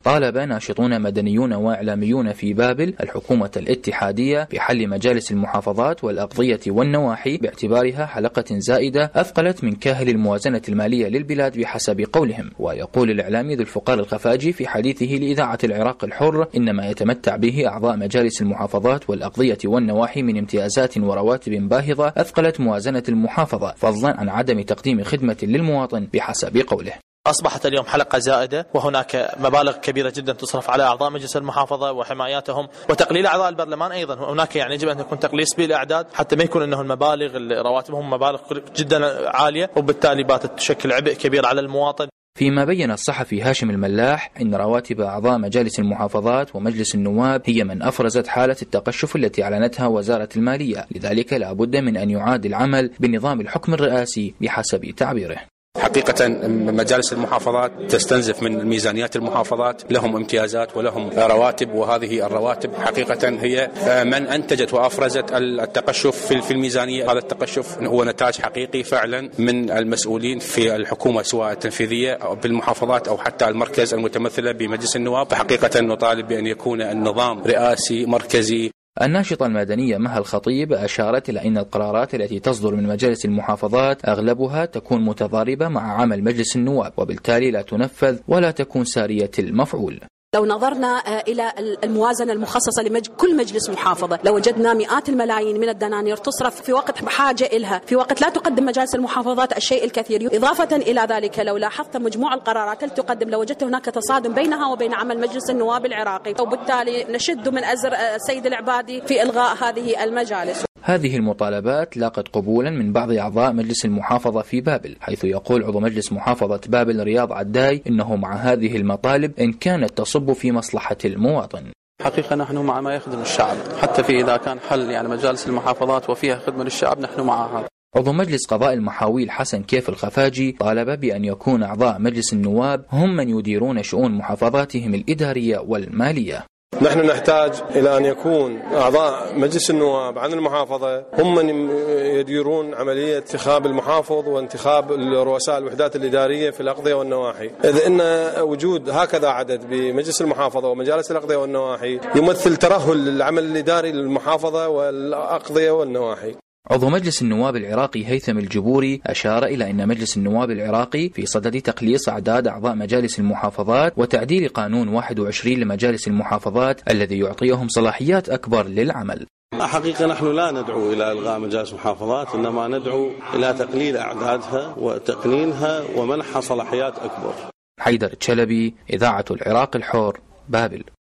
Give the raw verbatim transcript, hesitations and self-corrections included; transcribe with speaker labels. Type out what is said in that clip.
Speaker 1: طالب ناشطون مدنيون وإعلاميون في بابل الحكومة الاتحادية بحل مجالس المحافظات والأقضية والنواحي باعتبارها حلقة زائدة أثقلت من كاهل الموازنة المالية للبلاد بحسب قولهم. ويقول الإعلامي ذو الفقار الخفاجي في حديثه لإذاعة العراق الحر إن ما يتمتع به أعضاء مجالس المحافظات والأقضية والنواحي من امتيازات ورواتب باهظة أثقلت موازنة المحافظة، فضلا عن عدم تقديم خدمة للمواطن بحسب قوله.
Speaker 2: أصبحت اليوم حلقة زائدة، وهناك مبالغ كبيرة جدا تصرف على أعضاء مجلس المحافظة وحماياتهم وتقليل أعضاء البرلمان أيضا. هناك يعني يجب أن يكون تقليص بالأعداد حتى ما يكون أنه المبالغ رواتبهم مبالغ جدا عالية، وبالتالي باتت تشكل عبء كبير على المواطن.
Speaker 1: فيما بين الصحفي هاشم الملاح إن رواتب أعضاء مجالس المحافظات ومجلس النواب هي من أفرزت حالة التقشف التي أعلنتها وزارة المالية، لذلك لا بد من أن يعاد العمل بنظام الحكم الرئاسي بحسب تعبيره.
Speaker 3: حقيقة مجالس المحافظات تستنزف من ميزانيات المحافظات، لهم امتيازات ولهم رواتب، وهذه الرواتب حقيقة هي من أنتجت وأفرزت التقشف في الميزانية. هذا التقشف هو نتاج حقيقي فعلا من المسؤولين في الحكومة سواء التنفيذية أو بالمحافظات أو حتى المركز المتمثلة بمجلس النواب. فحقيقة نطالب بأن يكون النظام رئاسي مركزي.
Speaker 1: الناشطة المدنية مها الخطيب أشارت إلى أن القرارات التي تصدر من مجالس المحافظات أغلبها تكون متضاربة مع عمل مجلس النواب، وبالتالي لا تنفذ ولا تكون سارية المفعول.
Speaker 4: لو نظرنا إلى الموازنة المخصصة لكل مجلس محافظة لوجدنا مئات الملايين من الدنانير تصرف في وقت بحاجة إلها، في وقت لا تقدم مجالس المحافظات الشيء الكثير. إضافة إلى ذلك لو لاحظت مجموع القرارات التي تقدم لوجدت هناك تصادم بينها وبين عمل مجلس النواب العراقي، وبالتالي نشد من أزر السيد العبادي في إلغاء هذه المجالس.
Speaker 1: هذه المطالبات لاقت قبولا من بعض أعضاء مجلس المحافظة في بابل، حيث يقول عضو مجلس محافظة بابل رياض عداي إنه مع هذه المطالب إن كانت تصب في مصلحة المواطن.
Speaker 5: حقيقة نحن مع ما يخدم الشعب، حتى في إذا كان حل يعني مجالس المحافظات وفيها خدمة للشعب نحن مع هذا.
Speaker 1: عضو مجلس قضاء المحاويل حسن كيف الخفاجي طالب بأن يكون أعضاء مجلس النواب هم من يديرون شؤون محافظاتهم الإدارية والمالية.
Speaker 6: نحن نحتاج إلى أن يكون أعضاء مجلس النواب عن المحافظة هم من يديرون عملية انتخاب المحافظ وانتخاب رؤساء الوحدات الإدارية في الأقضية والنواحي، إذ أن وجود هكذا عدد بمجلس المحافظة ومجالس الأقضية والنواحي يمثل ترهل للعمل الإداري للمحافظة والأقضية والنواحي.
Speaker 1: عضو مجلس النواب العراقي هيثم الجبوري أشار إلى أن مجلس النواب العراقي في صدد تقليص أعداد أعضاء مجالس المحافظات وتعديل قانون واحد وعشرين لمجالس المحافظات الذي يعطيهم صلاحيات أكبر للعمل.
Speaker 7: حقيقة نحن لا ندعو إلى إلغاء مجالس المحافظات، إنما ندعو إلى تقليل أعدادها وتقنينها ومنح صلاحيات أكبر.
Speaker 1: حيدر تشلبي، إذاعة العراق الحر، بابل.